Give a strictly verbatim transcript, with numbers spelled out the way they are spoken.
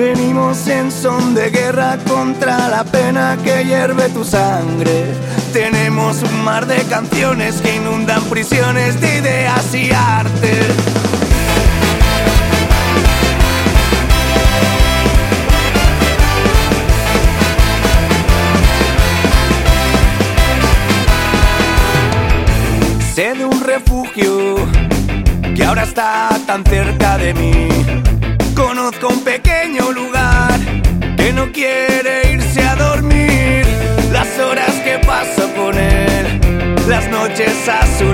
Venimos en son de guerra contra la pena que hierve tu sangre. Tenemos un mar de canciones que inundan prisiones de ideas y arte. Sé de un refugio que ahora está tan cerca de mí. Conozco un pequeño lugar que no quiere irse a dormir. Las horas que paso con él, las noches a su